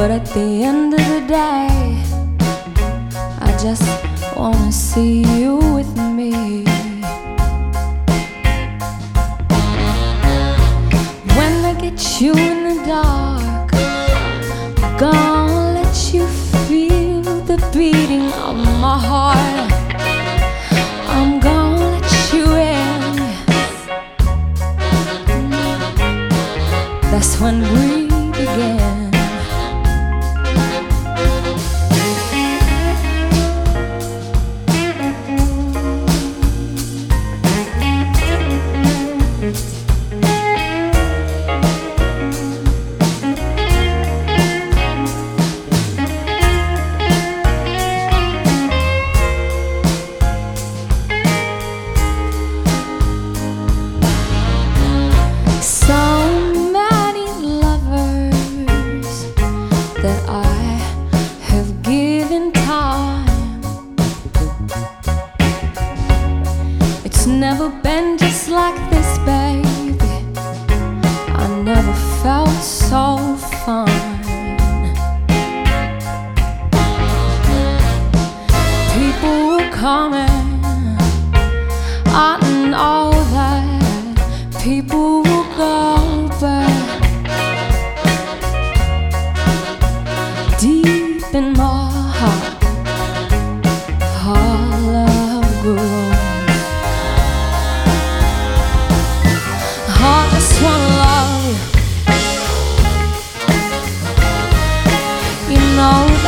But at the end of the day, I just wanna see you with me. When I get you in the dark, I'm gonna let you feel the beating of my heart. I'm gonna let you in. That's when we begin. That I have given time. It's never been just like this, baby. I never felt so fine. People were coming, I know that. People will go, but deep in my heart, all have grown. I just wanna love you, you know.